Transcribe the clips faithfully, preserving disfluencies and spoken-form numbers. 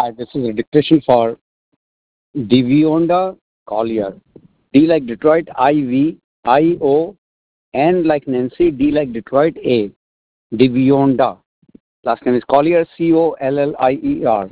Uh, this is a dictation for Divionda Collier. D like Detroit, I V, I O, N like Nancy, D like Detroit, A. Divionda. Last name is Collier, C O L L I E R.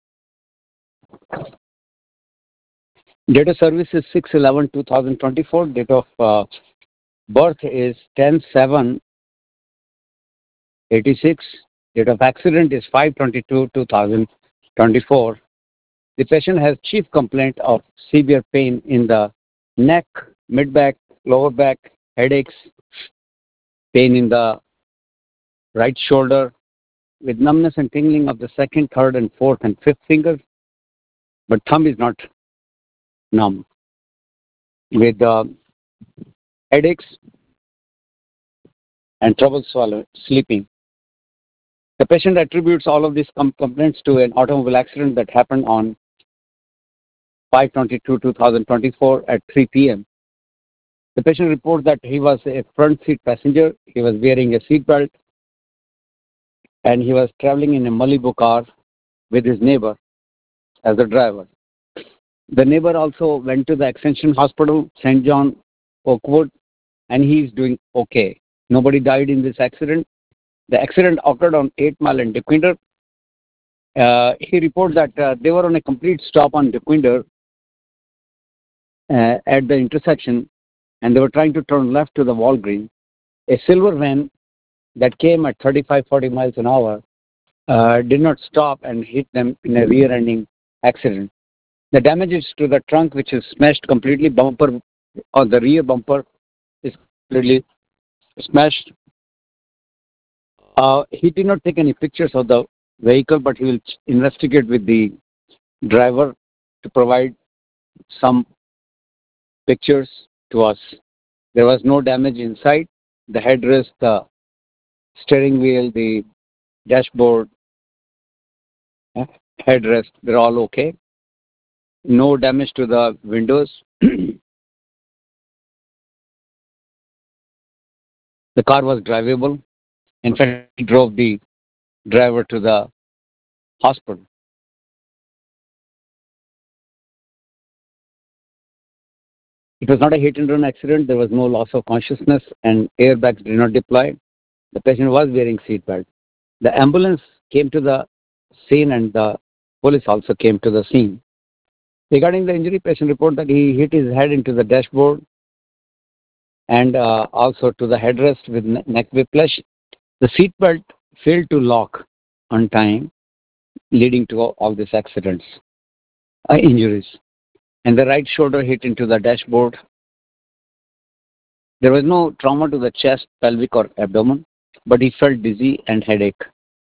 Date of service is six eleven twenty twenty-four. Date of uh, birth is ten seven eighty-six. Date of accident is five twenty-two twenty twenty-four. The patient has chief complaint of severe pain in the neck, mid-back, lower back, headaches, pain in the right shoulder, with numbness and tingling of the second, third, and fourth and fifth finger, but thumb is not numb. With uh, headaches and trouble swallow, sleeping. The patient attributes all of these com- complaints to an automobile accident that happened on five twenty-two twenty twenty-four at three p.m. The patient reports that he was a front seat passenger, he was wearing a seat belt, and he was traveling in a Malibu car with his neighbor as the driver. The neighbor also went to the Extension Hospital, Saint John, Oakwood, and he is doing okay. Nobody died in this accident. The accident occurred on eight Mile and Dequindre. Uh, he reports that uh, they were on a complete stop on Dequindre uh, at the intersection, and they were trying to turn left to the Walgreens. A silver van that came at thirty-five forty miles an hour uh, did not stop and hit them in a rear-ending accident. The damages to the trunk, which is smashed completely, bumper or the rear bumper is completely smashed. Uh, he did not take any pictures of the vehicle, but he will investigate with the driver to provide some pictures to us. There was no damage inside. The headrest, the steering wheel, the dashboard, eh, headrest, they're all okay. No damage to the windows. The car was drivable. In fact, he drove the driver to the hospital. It was not a hit and run accident. There was no loss of consciousness and airbags did not deploy. The patient was wearing seatbelt. The ambulance came to the scene and the police also came to the scene. Regarding the injury, patient reported that he hit his head into the dashboard and uh, also to the headrest with ne- neck whiplash. The seatbelt failed to lock on time, leading to all, all these accidents, uh, injuries. And the right shoulder hit into the dashboard. There was no trauma to the chest, pelvic, or abdomen, but he felt dizzy and headache.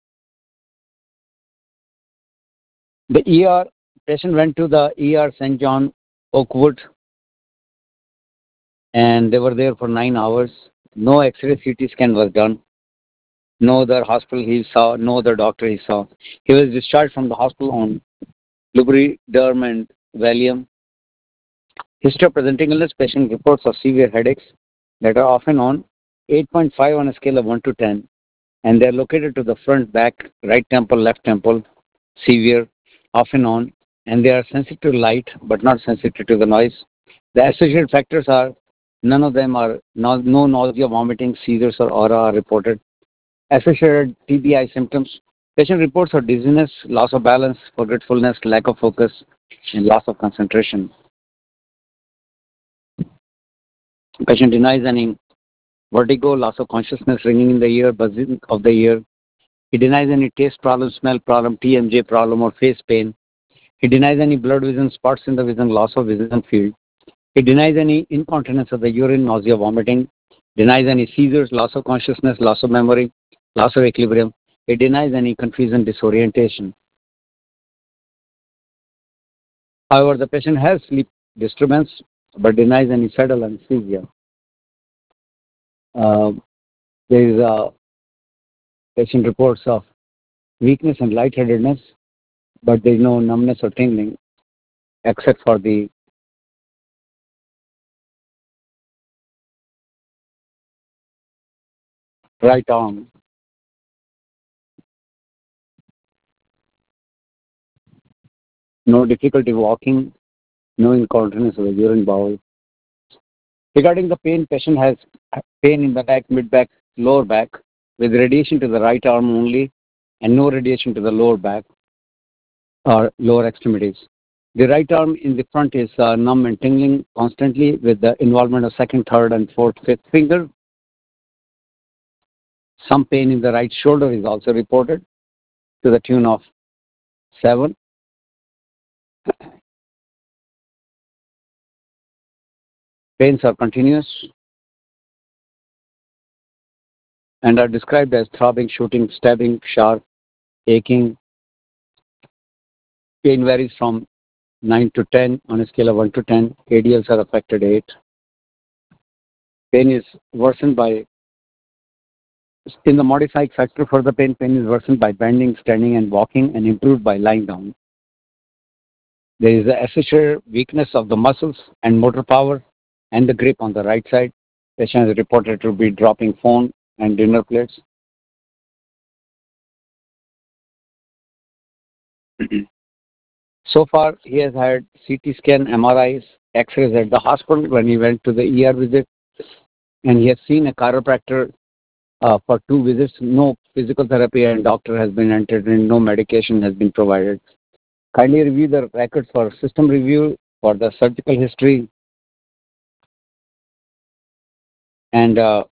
The E R patient went to the E R Saint John Oakwood, and they were there for nine hours. No X-ray, C T scan was done. No other hospital he saw. No other doctor he saw. He was discharged from the hospital on Lubriderm and Valium. History of presenting illness: patient reports of severe headaches that are often on eight point five on a scale of one to ten, and they are located to the front, back, right temple, left temple, severe, often on, and they are sensitive to light but not sensitive to the noise. The associated factors are none of them are no, no nausea, vomiting, seizures, or aura are reported. Associated T B I symptoms: patient reports of dizziness, loss of balance, forgetfulness, lack of focus, and loss of concentration. Patient denies any vertigo, loss of consciousness, ringing in the ear, buzzing of the ear. He denies any taste problem, smell problem, T M J problem, or face pain. He denies any blurred vision, spots in the vision, loss of vision field. He denies any incontinence of the urine, nausea, vomiting. Denies any seizures, loss of consciousness, loss of memory, loss of equilibrium. He denies any confusion, disorientation. However, the patient has sleep disturbance but denies any subtle anesthesia. Uh, there is a patient reports of weakness and lightheadedness, but there is no numbness or tingling except for the right arm. no difficulty walking, no incontinence of the urine bowel. Regarding the pain, patient has pain in the neck, mid-back, lower back, with radiation to the right arm only and no radiation to the lower back or lower extremities. The right arm in the front is uh, numb and tingling constantly with the involvement of second, third, and fourth, fifth finger. Some pain in the right shoulder is also reported to the tune of seven. Pains are continuous and are described as throbbing, shooting, stabbing, sharp, aching. Pain varies from nine to ten on a scale of one to ten. A D Ls are affected eight. Pain is worsened by, in the modified factor for the pain, pain is worsened by bending, standing, and walking and improved by lying down. There is the associated weakness of the muscles and motor power and the grip on the right side. Patient is reported to be dropping phone and dinner plates. So far, he has had C T scan, M R Is, X-rays at the hospital when he went to the E R visit, and he has seen a chiropractor uh, for two visits. No physical therapy and doctor has been entered in. No medication has been provided. Kindly review the records for system review for the surgical history and uh,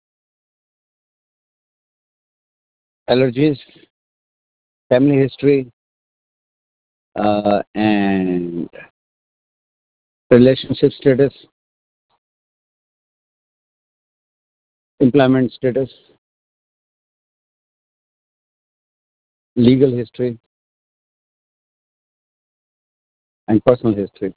allergies, family history, uh, and relationship status, employment status, legal history, and personal history.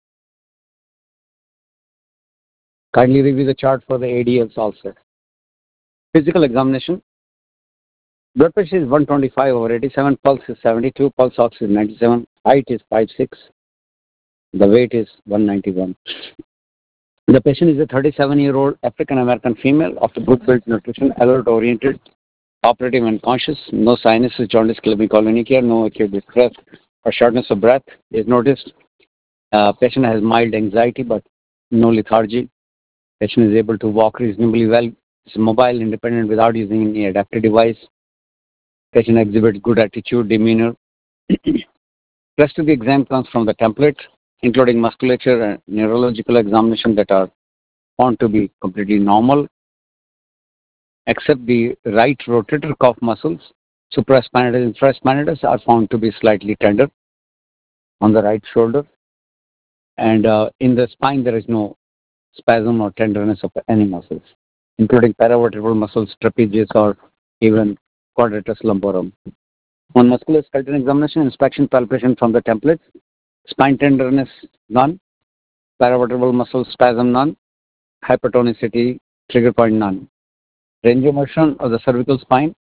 Kindly review the chart for the A D Ls also. Physical examination. Blood pressure is one twenty-five over eighty-seven, pulse is seventy-two, pulse ox is ninety-seven, height is five six, the weight is one ninety-one. The patient is a thirty-seven-year-old African American female of good built nutrition, alert oriented, operative and conscious, no sinuses, jaundice, chlamydia, no acute distress or shortness of breath is noticed. Uh, patient has mild anxiety but no lethargy. Patient is able to walk reasonably well. Is mobile, independent without using any adaptive device. Patient exhibits good attitude, demeanor. Rest of the exam comes from the template, including musculature and neurological examination that are found to be completely normal, except the right rotator cuff muscles, supraspinatus and infraspinatus, are found to be slightly tender on the right shoulder. And uh, in the spine, there is no spasm or tenderness of any muscles, including paravertebral muscles, trapezius, or even quadratus lumborum. On musculoskeletal examination, inspection palpation from the templates, spine tenderness, none, paravertebral muscle spasm, none, hypertonicity, trigger point, none. Range of motion of the cervical spine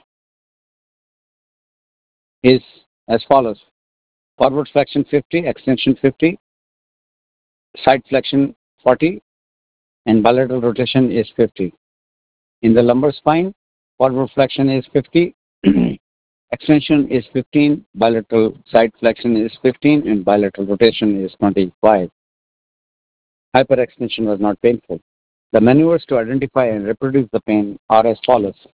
is as follows. Forward flexion fifty, extension fifty, side flexion forty, and bilateral rotation is fifty. In the lumbar spine, forward flexion is fifty, extension is fifteen, bilateral side flexion is fifteen, and bilateral rotation is twenty-five. Hyperextension was not painful. The maneuvers to identify and reproduce the pain are as follows.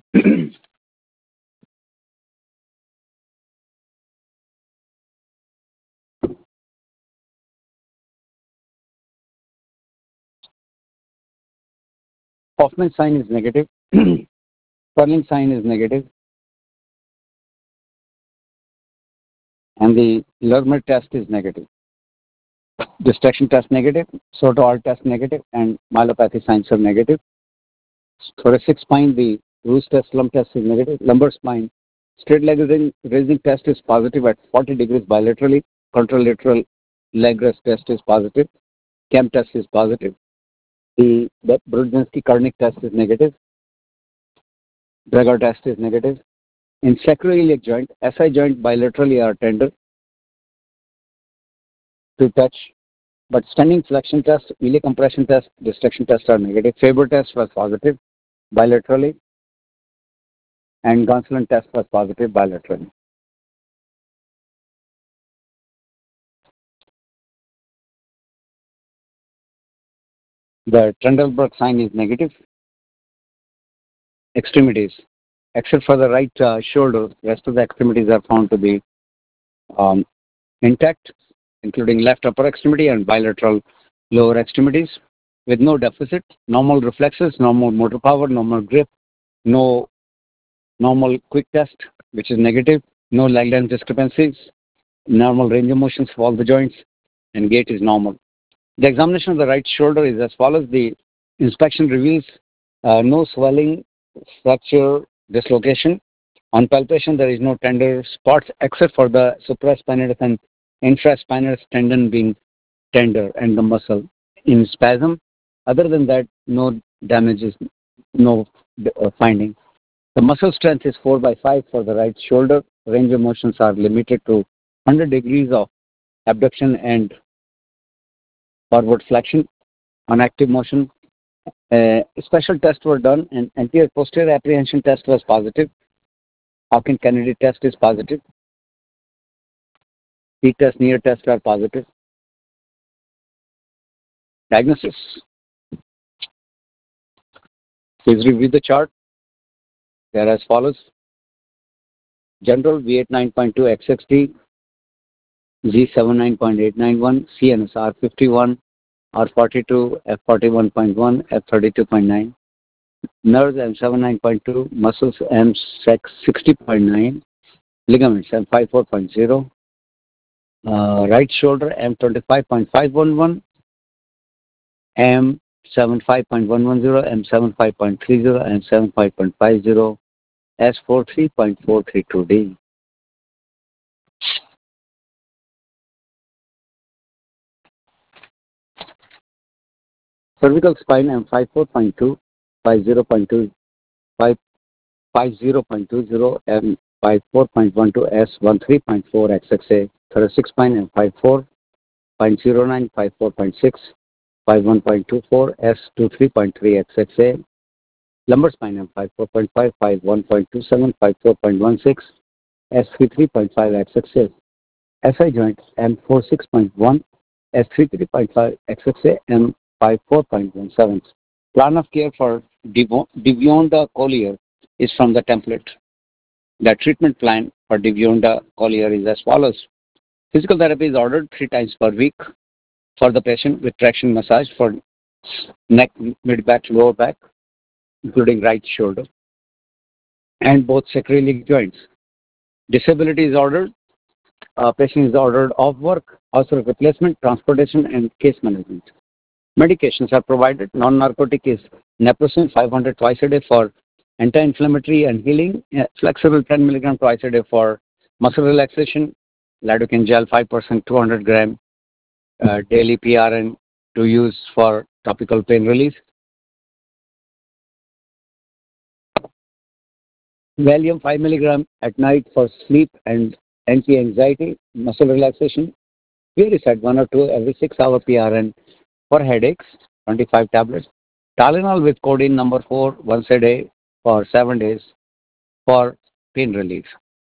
Hoffman sign is negative. Sperling sign is negative. And the Lerner test is negative. Distraction test negative. Soto-R test negative. And myelopathy signs are negative. Thoracic spine, the Roos test, slump test is negative. Lumbar spine, straight leg raising, raising test is positive at forty degrees bilaterally. Contralateral leg rest test is positive. Cam test is positive. The, the Brudzinski-Karnik test is negative. Drager test is negative. In sacroiliac joint, S I joint bilaterally are tender to touch, but standing flexion test, iliac compression test, distraction test are negative. Faber test was positive bilaterally, and Gonsolin test was positive bilaterally. The Trendelenburg sign is negative. Extremities, except for the right uh, shoulder, rest of the extremities are found to be um, intact, including left upper extremity and bilateral lower extremities, with no deficit, normal reflexes, normal motor power, normal grip, no normal quick test, which is negative, no leg length discrepancies, normal range of motions for all the joints, and gait is normal. The examination of the right shoulder is as follows. The inspection reveals uh, no swelling, fracture, dislocation. On palpation, there is no tender spots except for the supraspinatus and infraspinatus tendon being tender and the muscle in spasm. Other than that, no damage is no uh, finding. The muscle strength is four by five for the right shoulder. Range of motions are limited to one hundred degrees of abduction and forward flexion on active motion. Uh, special tests were done and anterior posterior apprehension test was positive. Hawkins Kennedy test is positive. T test, near test are positive. Diagnosis. Please review the chart. They are as follows. General V eighty-nine point two X X D, Z seventy-nine point eight nine one, C N S R fifty-one, R forty-two, F forty-one point one, F thirty-two point nine. Nerves M seventy-nine point two, muscles M sixty point nine, ligaments M fifty-four point zero, uh, right shoulder M twenty-five point five one one, M seventy-five point one one zero, M seventy-five point three zero, and seventy-five point five zero, S forty-three point four three two D. Cervical spine M fifty-four point two, fifty point two, fifty point two zero, M fifty-four point one two, S thirteen point four X X A. Thoracic spine M fifty-four point zero nine, fifty-four point six, fifty-one point two four, S twenty-three point three X X A. Lumbar spine M fifty-four point five, fifty-one point two seven, fifty-four point one six, S thirty-three point five X X A. S I joint M forty-six point one, S thirty-three point five X X A, M fifty-four point one seven. Plan of care for Devionda Collier is from the template. The treatment plan for Devionda Collier is as follows. Physical therapy is ordered three times per week for the patient with traction massage for neck, mid-back, lower back, including right shoulder, and both sacroiliac joints. Disability is ordered. Uh, patient is ordered off work, hospital replacement, transportation, and case management. Medications are provided. Non-narcotic is naproxen five hundred twice a day for anti-inflammatory and healing. Uh, flexible ten milligram twice a day for muscle relaxation. Lidocaine gel five percent two hundred gram uh, daily P R N to use for topical pain relief. Valium five milligram at night for sleep and anti-anxiety, muscle relaxation. Furiside one or two every six hour P R N for headaches, twenty-five tablets. Tylenol with codeine number four once a day for seven days for pain relief.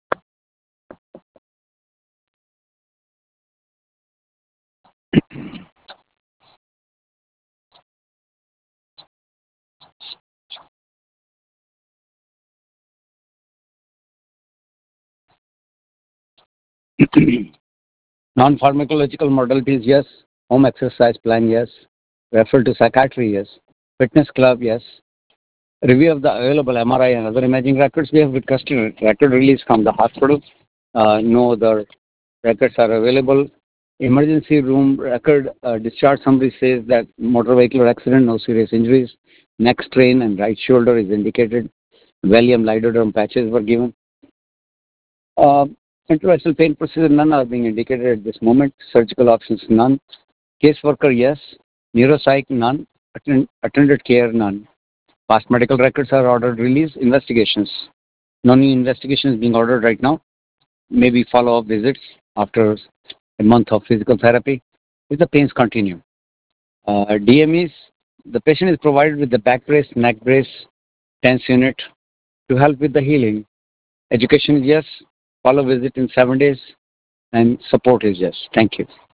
Non-pharmacological modalities, yes. Home exercise plan, yes. Referral to psychiatry, yes. Fitness club, yes. Review of the available M R I and other imaging records. We have requested record release from the hospital. Uh, no other records are available. Emergency room record uh, discharge summary says that motor vehicle accident, no serious injuries. Neck strain and right shoulder is indicated. Valium lidoderm patches were given. Uh, Intravenous pain procedure, none are being indicated at this moment. Surgical options, none. Caseworker, yes. Neuropsych, none. Attend, attended care, none. Past medical records are ordered release. Investigations. No new investigation is being ordered right now. Maybe follow-up visits after a month of physical therapy if the pains continue. Uh, D M Es, the patient is provided with the back brace, neck brace, tense unit to help with the healing. Education is yes. Follow visit in seven days and support is yes. Thank you.